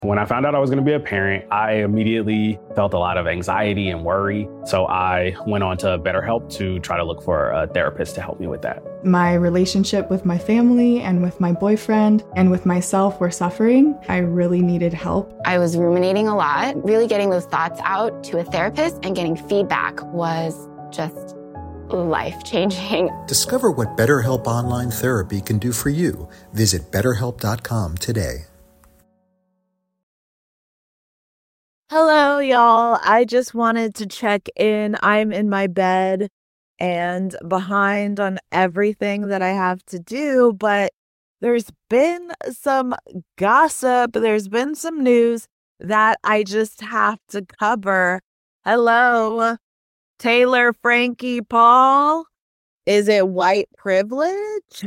When I found out I was going to be a parent, I immediately felt a lot of anxiety and worry. So I went on to BetterHelp to try to look for a therapist to help me with that. My relationship with my family and with my boyfriend and with myself were suffering. I really needed help. I was ruminating a lot. Really getting those thoughts out to a therapist and getting feedback was just life-changing. Discover what BetterHelp Online Therapy can do for you. Visit BetterHelp.com today. Hello, y'all. I just wanted to check in. I'm in my bed and behind on everything that I have to do, but there's been some gossip. There's been some news that I just have to cover. Hello, Taylor Frankie Paul. Is it white privilege?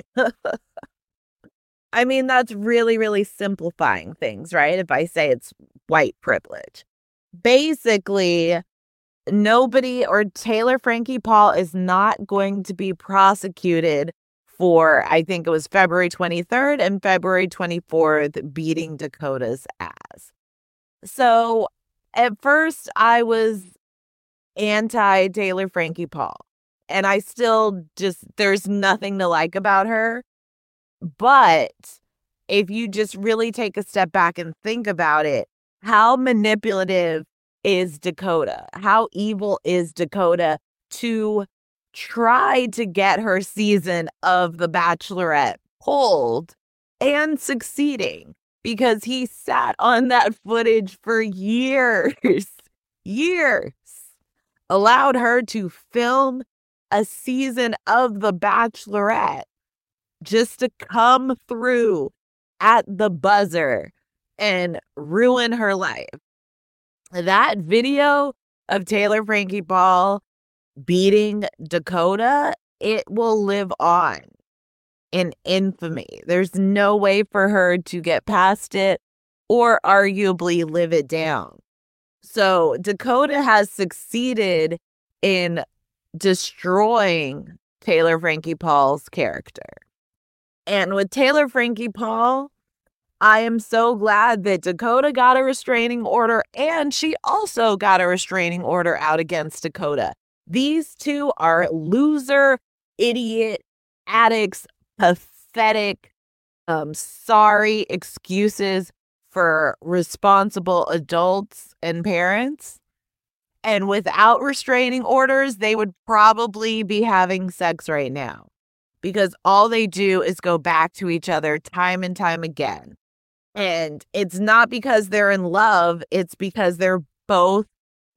I mean, that's really, really simplifying things, right? If I say it's white privilege. Basically, nobody or Taylor Frankie Paul is not going to be prosecuted for, I think it was February 23rd and February 24th, beating Dakota's ass. So at first I was anti Taylor Frankie Paul, and I still there's nothing to like about her. But if you just really take a step back and think about it, how manipulative is Dakota? How evil is Dakota to try to get her season of The Bachelorette pulled and succeeding? Because he sat on that footage for years, allowed her to film a season of The Bachelorette just to come through at the buzzer and ruin her life. That video of Taylor Frankie Paul beating Dakota, it will live on in infamy. There's no way for her to get past it or arguably live it down. So Dakota has succeeded in destroying Taylor Frankie Paul's character. And with Taylor Frankie Paul, I am so glad that Dakota got a restraining order, and she also got a restraining order out against Dakota. These two are loser, idiot, addicts, pathetic, sorry excuses for responsible adults and parents. And without restraining orders, they would probably be having sex right now, because all they do is go back to each other time and time again. And it's not because they're in love. It's because they're both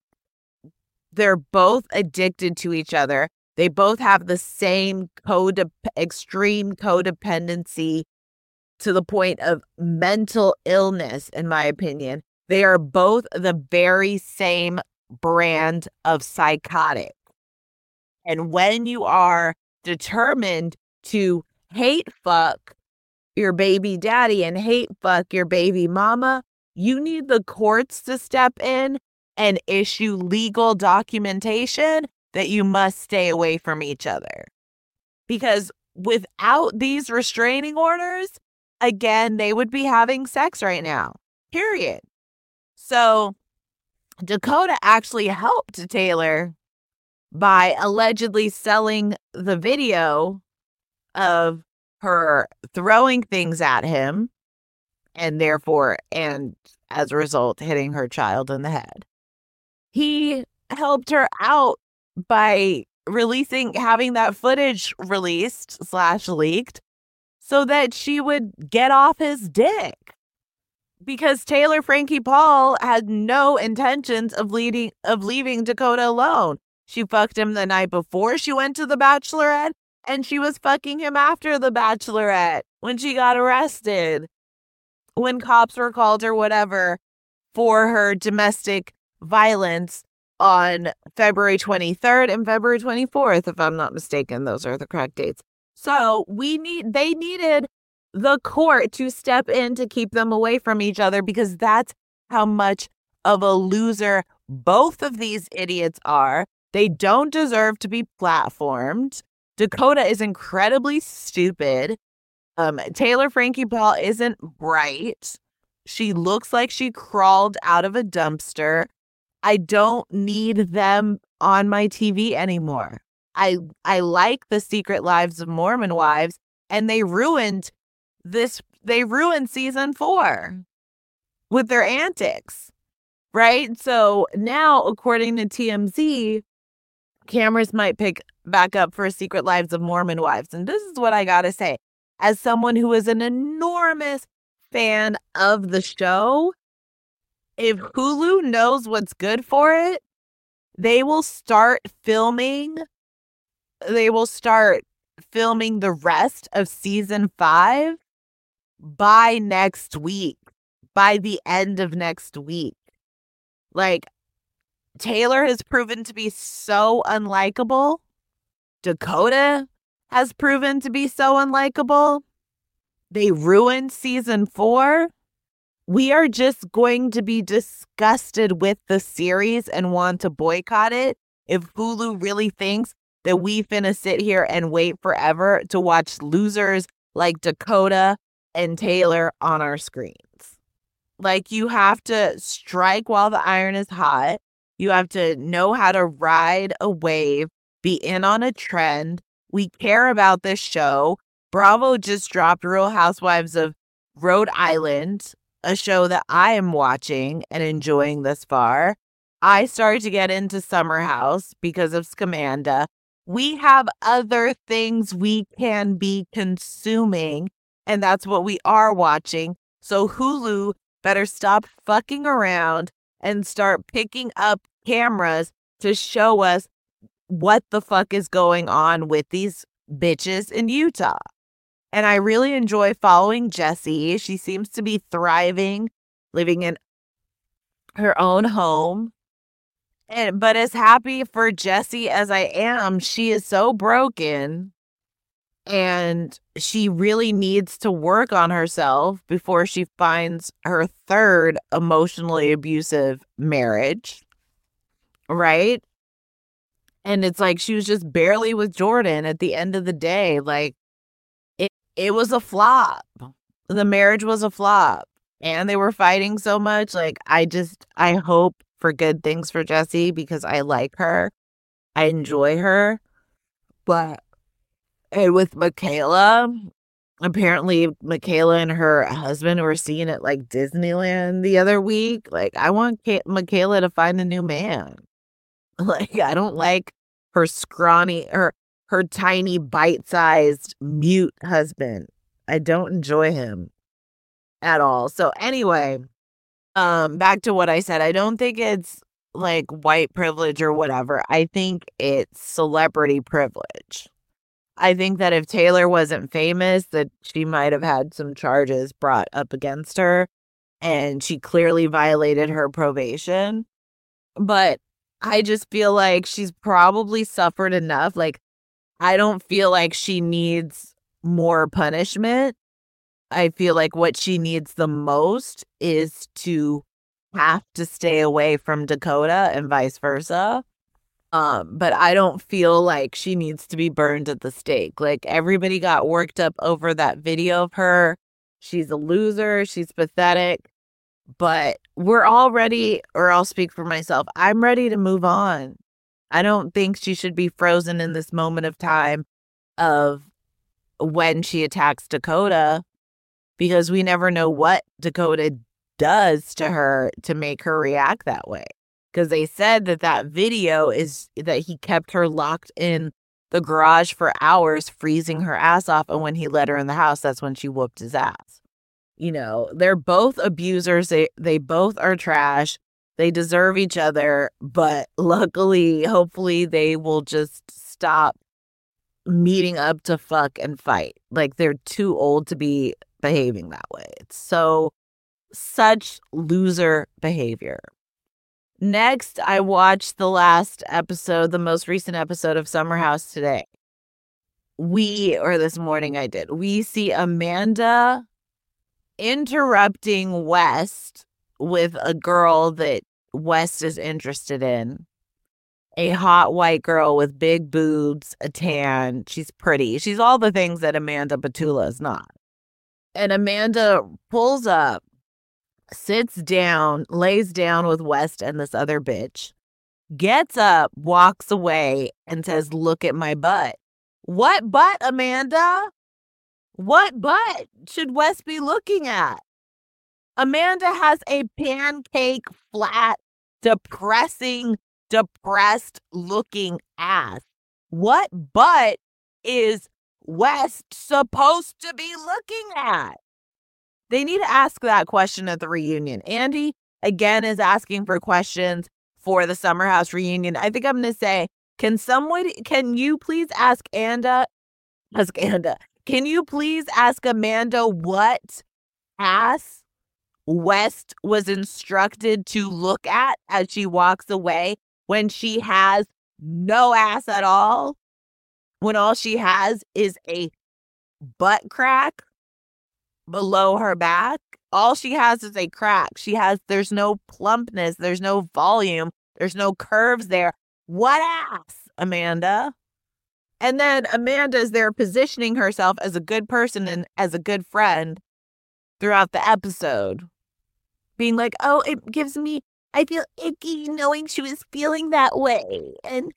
addicted to each other. They both have the same extreme codependency to the point of mental illness, in my opinion. They are both the very same brand of psychotic. And when you are determined to hate fuck your baby daddy and hate fuck your baby mama, you need the courts to step in and issue legal documentation that you must stay away from each other. Because without these restraining orders, again, they would be having sex right now, period. So Dakota actually helped Taylor by allegedly selling the video of her throwing things at him and as a result, hitting her child in the head. He helped her out by having that footage released / leaked so that she would get off his dick. Because Taylor Frankie Paul had no intentions of leaving Dakota alone. She fucked him the night before she went to The Bachelorette, and she was fucking him after The Bachelorette when she got arrested, when cops were called or whatever for her domestic violence on February 23rd and February 24th, if I'm not mistaken. Those are the correct dates. So they needed the court to step in to keep them away from each other, because that's how much of a loser both of these idiots are. They don't deserve to be platformed. Dakota is incredibly stupid. Taylor Frankie Paul isn't bright. She looks like she crawled out of a dumpster. I don't need them on my TV anymore. I like the Secret Lives of Mormon Wives, and they ruined season 4 with their antics, right? So now, according to TMZ, cameras might pick back up for Secret Lives of Mormon Wives. And this is what I gotta say. As someone who is an enormous fan of the show, if Hulu knows what's good for it, they will start filming the rest of season 5 by next week, by the end of next week. Like, Taylor has proven to be so unlikable. Dakota has proven to be so unlikable. They ruined season 4. We are just going to be disgusted with the series and want to boycott it if Hulu really thinks that we finna sit here and wait forever to watch losers like Dakota and Taylor on our screens. Like, you have to strike while the iron is hot. You have to know how to ride a wave, be in on a trend. We care about this show. Bravo just dropped Real Housewives of Rhode Island, a show that I am watching and enjoying this far. I started to get into Summer House because of Scamanda. We have other things we can be consuming, and that's what we are watching. So Hulu better stop fucking around and start picking up cameras to show us what the fuck is going on with these bitches in Utah. And I really enjoy following Jessie. She seems to be thriving, living in her own home. But as happy for Jessie as I am, she is so broken. And she really needs to work on herself before she finds her third emotionally abusive marriage. Right? And it's like she was just barely with Jordan at the end of the day. Like, it was a flop. The marriage was a flop. And they were fighting so much. Like, I hope for good things for Jessie because I like her. I enjoy her. But and with Michaela, apparently Michaela and her husband were seen at like Disneyland the other week. Like, I want Michaela to find a new man. Like, I don't like her scrawny, her tiny bite-sized mute husband. I don't enjoy him at all. So anyway, back to what I said. I don't think it's like white privilege or whatever. I think it's celebrity privilege. I think that if Taylor wasn't famous, that she might have had some charges brought up against her, and she clearly violated her probation. But I just feel like she's probably suffered enough. Like, I don't feel like she needs more punishment. I feel like what she needs the most is to have to stay away from Dakota and vice versa. But I don't feel like she needs to be burned at the stake. Like, everybody got worked up over that video of her. She's a loser. She's pathetic. But we're all ready, or I'll speak for myself. I'm ready to move on. I don't think she should be frozen in this moment of time of when she attacks Dakota, because we never know what Dakota does to her to make her react that way. Because they said that video is that he kept her locked in the garage for hours, freezing her ass off. And when he let her in the house, that's when she whooped his ass. You know, they're both abusers. They both are trash. They deserve each other. But luckily, hopefully, they will just stop meeting up to fuck and fight. Like, they're too old to be behaving that way. It's such loser behavior. Next, I watched the most recent episode of Summer House today. This morning I did. We see Amanda interrupting West with a girl that West is interested in. A hot white girl with big boobs, a tan. She's pretty. She's all the things that Amanda Batula is not. And Amanda pulls up sits down, lays down with West and this other bitch, gets up, walks away, and says, "Look at my butt." What butt, Amanda? What butt should West be looking at? Amanda has a pancake, flat, depressed looking ass. What butt is West supposed to be looking at? They need to ask that question at the reunion. Andy, again, is asking for questions for the Summer House reunion. I think I'm going to say, can you please ask Anda, can you please ask Amanda what ass West was instructed to look at as she walks away when she has no ass at all? When all she has is a butt crack below her back? All she has is a crack. There's no plumpness, there's no volume, there's no curves there. What ass, Amanda? And then Amanda is there positioning herself as a good person and as a good friend throughout the episode. Being like, oh, I feel icky knowing she was feeling that way. And,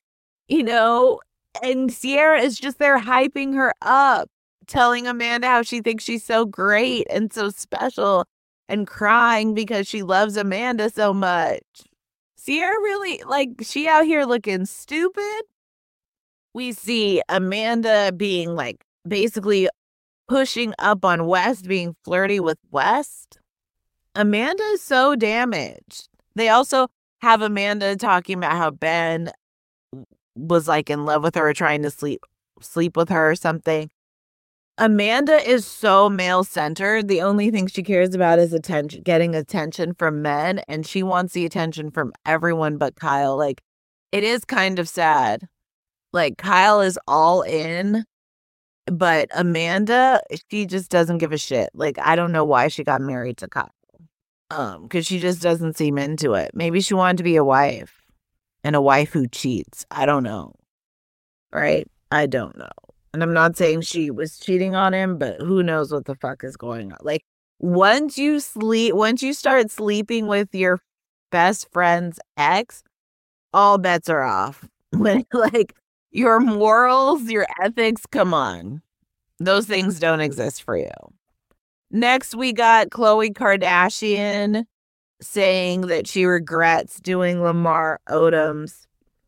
and Sierra is just there hyping her up, telling Amanda how she thinks she's so great and so special and crying because she loves Amanda so much. Sierra really, she out here looking stupid. We see Amanda being basically pushing up on West, being flirty with West. Amanda is so damaged. They also have Amanda talking about how Ben was in love with her, trying to sleep with her or something. Amanda is so male-centered. The only thing she cares about is getting attention from men, and she wants the attention from everyone but Kyle. It is kind of sad. Kyle is all in, but Amanda, she just doesn't give a shit. I don't know why she got married to Kyle. Because she just doesn't seem into it. Maybe she wanted to be a wife, and a wife who cheats. I don't know. Right? I don't know. And I'm not saying she was cheating on him, but who knows what the fuck is going on. Once you start sleeping with your best friend's ex, all bets are off. When your morals, your ethics, come on. Those things don't exist for you. Next, we got Khloe Kardashian saying that she regrets doing Lamar Odom's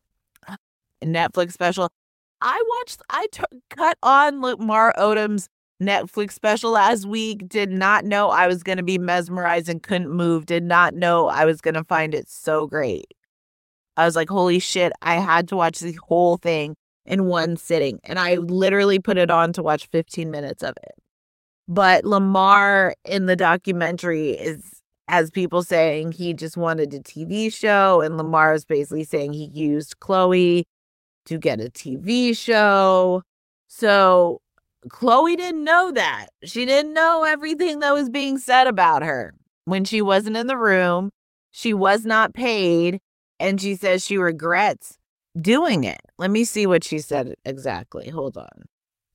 Netflix special. I cut on Lamar Odom's Netflix special last week. Did not know I was going to be mesmerized and couldn't move. Did not know I was going to find it so great. I was like, holy shit, I had to watch the whole thing in one sitting. And I literally put it on to watch 15 minutes of it. But Lamar in the documentary has people saying he just wanted a TV show. And Lamar is basically saying he used Khloe to get a TV show. So Khloe didn't know that. She didn't know everything that was being said about her. When she wasn't in the room, she was not paid. And she says she regrets doing it. Let me see what she said exactly. Hold on.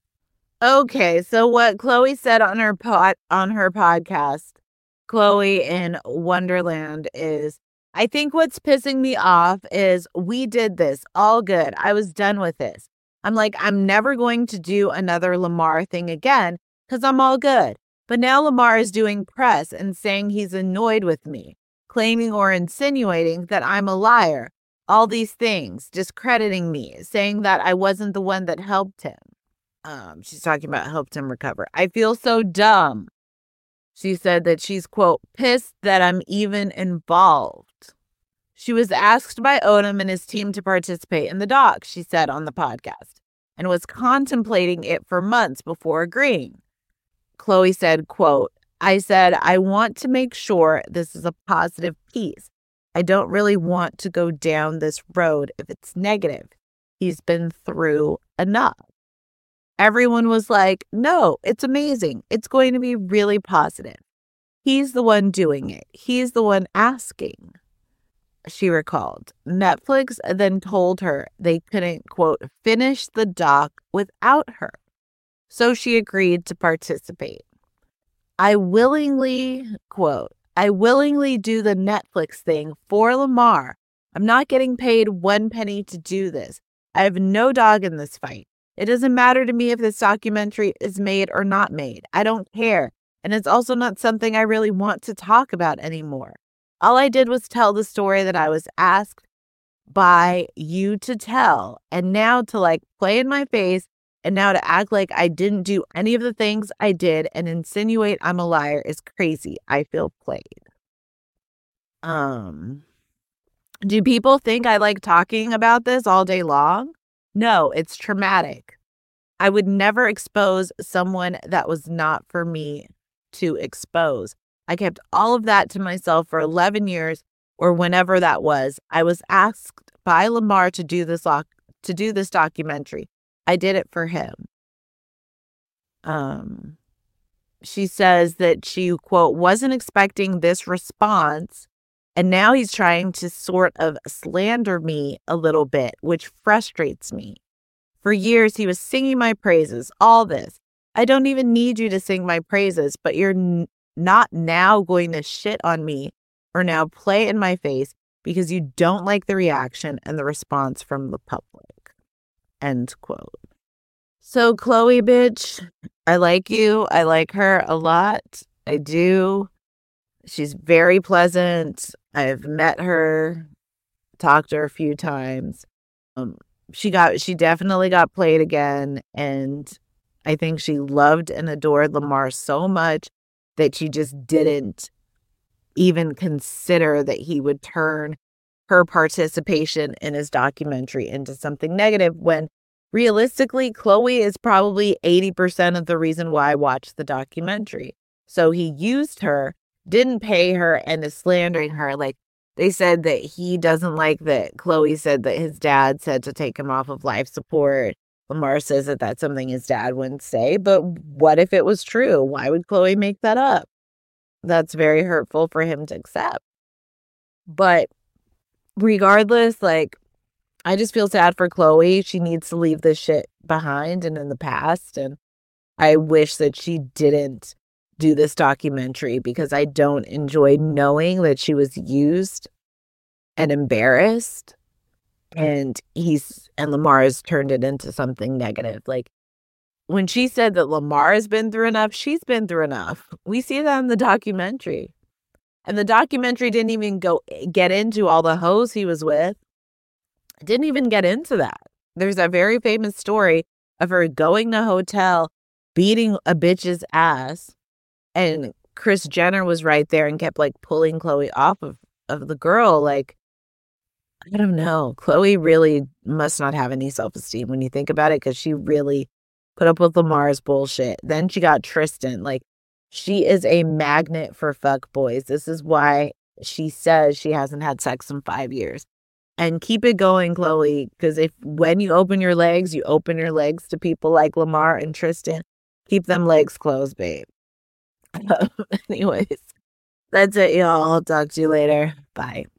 Okay, so what Khloe said on her podcast, Khloe in Wonderland, is, I think what's pissing me off is we did this, all good. I was done with this. I'm never going to do another Lamar thing again because I'm all good. But now Lamar is doing press and saying he's annoyed with me, claiming or insinuating that I'm a liar. All these things, discrediting me, saying that I wasn't the one that helped him. She's talking about helped him recover. I feel so dumb. She said that she's, quote, pissed that I'm even involved. She was asked by Odom and his team to participate in the doc, she said on the podcast, and was contemplating it for months before agreeing. Khloe said, quote, I said, I want to make sure this is a positive piece. I don't really want to go down this road if it's negative. He's been through enough. Everyone was like, no, it's amazing. It's going to be really positive. He's the one doing it. He's the one asking, she recalled. Netflix then told her they couldn't, quote, finish the doc without her. So she agreed to participate. I willingly, quote, I willingly do the Netflix thing for Lamar. I'm not getting paid 1 penny to do this. I have no dog in this fight. It doesn't matter to me if this documentary is made or not made. I don't care. And it's also not something I really want to talk about anymore. All I did was tell the story that I was asked by you to tell. And now to like play in my face and now to act like I didn't do any of the things I did and insinuate I'm a liar is crazy. I feel played. Do people think I like talking about this all day long? No, it's traumatic. I would never expose someone that was not for me to expose. I kept all of that to myself for 11 years or whenever that was. I was asked by Lamar to do this documentary. I did it for him. She says that she, quote, wasn't expecting this response. And now he's trying to sort of slander me a little bit, which frustrates me. For years, he was singing my praises, all this. I don't even need you to sing my praises, but you're not now going to shit on me or now play in my face because you don't like the reaction and the response from the public. End quote. So, Khloe, bitch, I like you. I like her a lot. I do. She's very pleasant. I've met her, talked to her a few times. She definitely got played again. And I think she loved and adored Lamar so much that she just didn't even consider that he would turn her participation in his documentary into something negative when realistically, Khloe is probably 80% of the reason why I watched the documentary. So he used her, didn't pay her, and is slandering her. Like, they said that he doesn't like that Khloe said that his dad said to take him off of life support. Lamar says that that's something his dad wouldn't say. But what if it was true? Why would Khloe make that up? That's very hurtful for him to accept. But regardless, like, I just feel sad for Khloe. She needs to leave this shit behind and in the past. And I wish that she didn't do this documentary because I don't enjoy knowing that she was used and embarrassed. And Lamar has turned it into something negative. Like, when she said that Lamar has been through enough, she's been through enough. We see that in the documentary. And the documentary didn't even get into all the hoes he was with. It didn't even get into that. There's a very famous story of her going to a hotel, beating a bitch's ass. And Kris Jenner was right there and kept like pulling Khloe off of the girl. Like, I don't know. Khloe really must not have any self-esteem when you think about it, because she really put up with Lamar's bullshit. Then she got Tristan. Like, she is a magnet for fuck boys. This is why she says she hasn't had sex in 5 years. And keep it going, Khloe, because when you open your legs to people like Lamar and Tristan. Keep them legs closed, babe. Anyways, that's it, y'all. I'll talk to you later. Bye.